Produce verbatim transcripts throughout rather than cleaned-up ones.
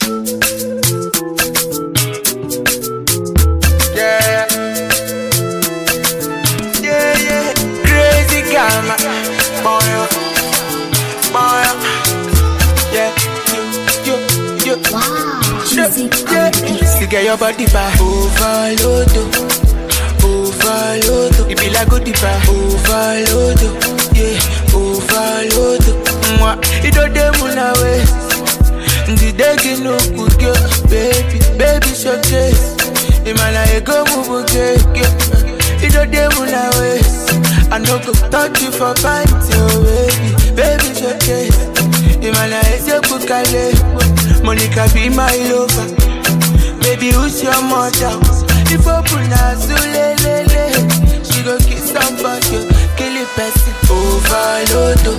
Yeah, yeah, yeah. Crazy girl, man. Boy, boy. Yeah, you, you, you. Wow, Yeah, yeah. You get your body back. Overload, overload. It be like good diva. Overload, yeah, overload. Mwah, it don't demon away. The day no good girl, baby, baby showcase. Imana ego move okay, it don't demon away. I no go touch you for panty, oh baby, baby showcase. Imana ego kukale, Monica be my lover. Baby, who's your mother? If open as lele, she go kiss somebody, kill it person. Overload,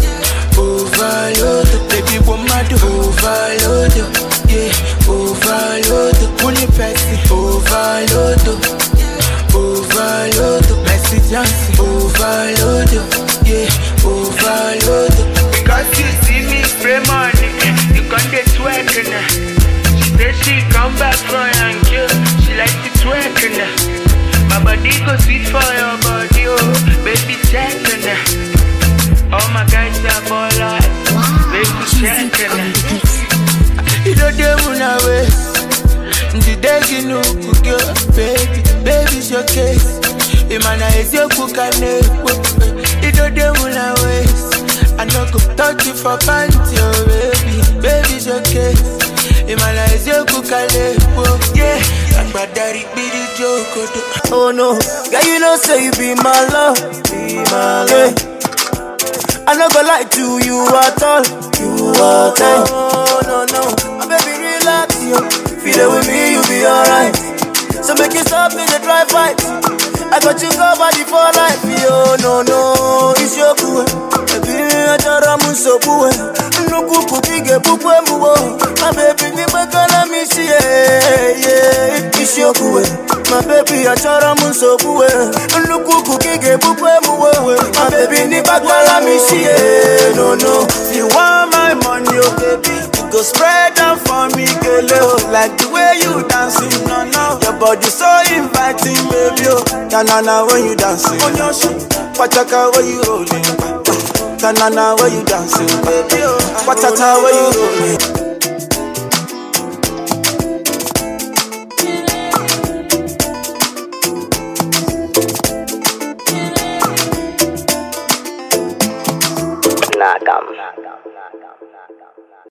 overload, baby woman do overload, yeah, overload, money person, overload, overload, message dancing, overload, yeah, overload. Because you see me spray money, you can't get twerking now. She said she come back for and kill, she like to twerking now. My body go sweet for your body, oh, baby check now. All my guys are ballers, baby check now. You don't demon away. The day you know cook your baby, baby showcase. Imana is your cook and you don't demon away. I no go touch you for panty, oh baby, baby showcase. Imana is your cook and yeah. But daddy be the joke. Oh no, girl you know say you be my love, be my love. Yeah. I no go lie to you at all, you at all. No, no, no, my baby relax, yo. Feel it with me, you be alright. So make you stop in the dry fight. I got you covered for life, yo. No, no, it's your cool. Baby, I just ram so cool. No kuku bige bukwe muwo. My baby, ni bakala mi see, yeah, it's your cool. My baby, I just ram so cool. No kuku bige bukwe muwo. My baby, ni bakala mi see, no, no. You want my money, oh baby? Go spread them for me, girl. Like the way you dancing, no, no. Your body so inviting, baby. Oh, na when you dancing on your shoe, Pachaka when you rolling, na when you dancing, baby. Oh, Pachaka when you rolling.